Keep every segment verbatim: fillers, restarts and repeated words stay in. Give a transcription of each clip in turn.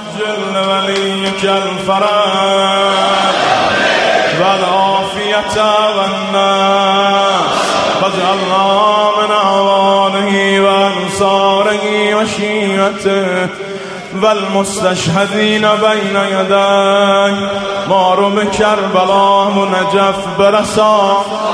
عجل وليك الفرج والعافية والناس واجعلنا من أعوانه وأنصاره وشيعته والمستشهدين بين يديه. ما رو به کربلا و نجف برسان،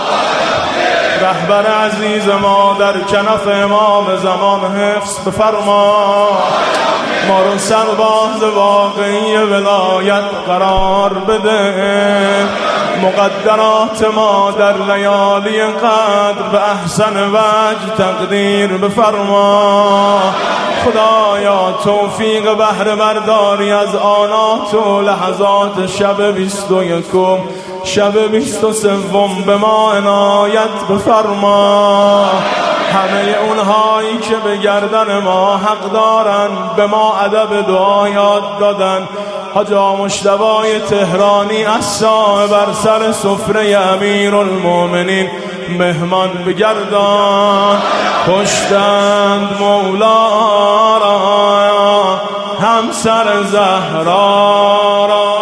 رهبر عزیز ما در کنف امام زمان حفظ بفرما. ما رو سرباز واقعی ولایت قرار بده. مقدرات ما در لیالی قدر به احسن وجه تقدیر بفرما. خدایا توفیق بهره برداری از آنات و لحظات شب بیست و یکم شب بیست و سوم به ما عنایت بفرما. همه اونهایی که به گردن ما حق دارن به ما ادب دعا یاد دادن. حاجی مجتبی تهرانی عصا بر سر سفره امیرالمومنین مهمان بگردان. پشتند مولا را همسر زهرا را،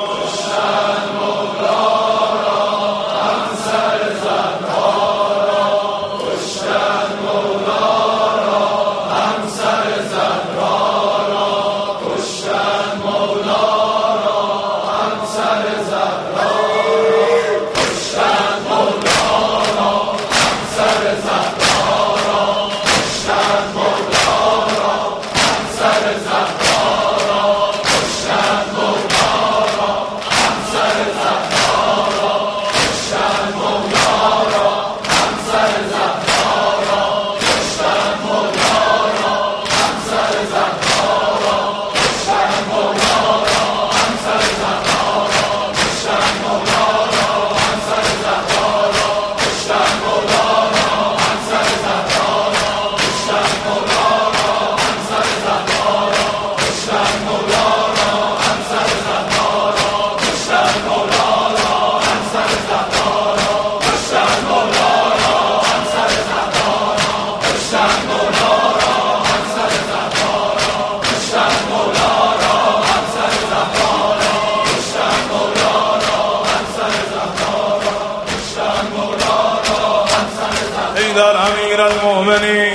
حیدر امیر المؤمنین،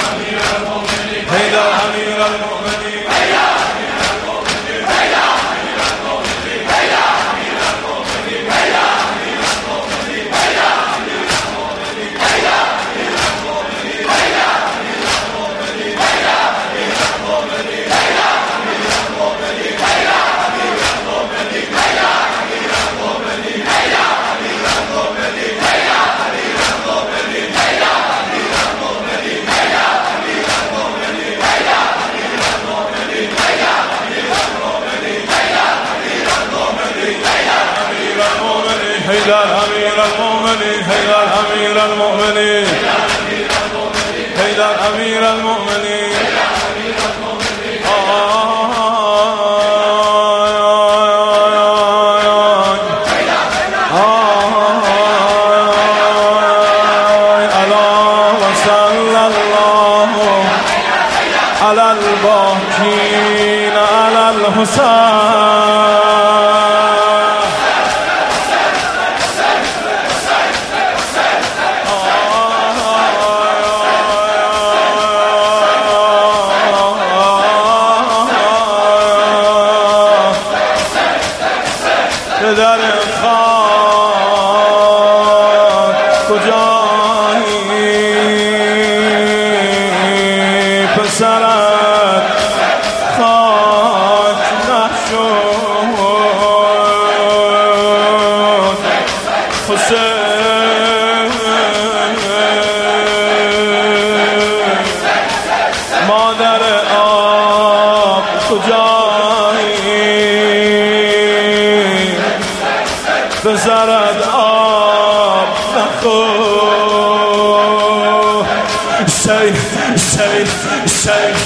حیدر امیر المؤمنین، حیدر امیر المؤمنین، حیدر امیر المؤمنین، حیدر امیر المؤمنین. علی الباقین علی الحسین. در خاک کجایی پسرت خاک نشد حسین. مادر آب کجایی بزرد آب نخور. سیل سیل سیل